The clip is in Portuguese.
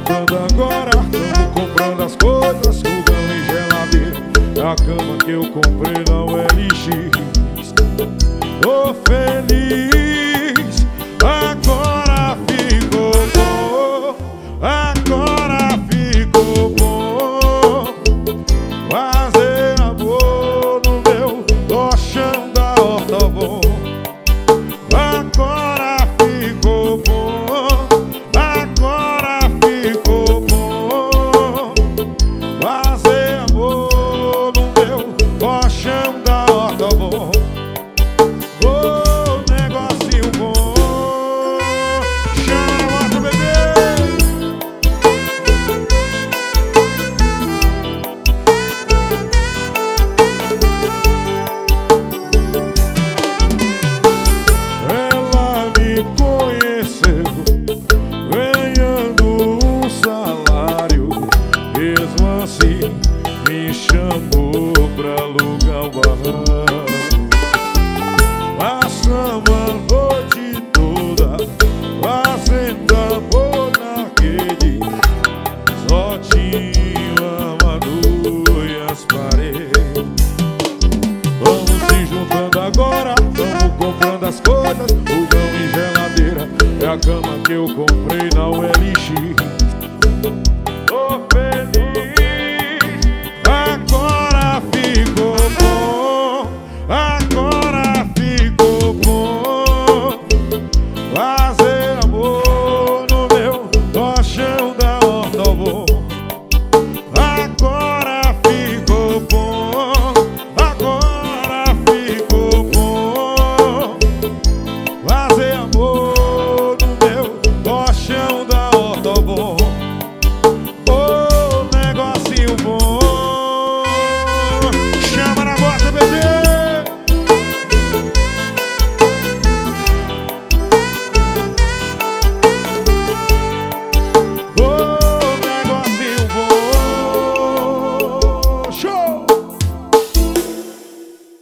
juntando agora, tamo comprando as coisas, fogão e geladeira. É a cama que eu comprei na OLX. Tô feliz, agora ficou bom, agora ficou bom. Fazer amor no meu colchão da horta bom. Agora ficou bom, agora ficou bom. Fazer amor no meu colchão da horta bom. Oh, negocinho bom. Chama a moto, bebê. Ela me conheceu ganhando um salário, mesmo assim me chamou pra alugar o barraco. Passamos a noite toda fazendo amor naquele slotinho amador e as paredes. Vamos se juntando agora, vamos comprando as coisas, fogão e geladeira. É a cama que eu comprei na OLX.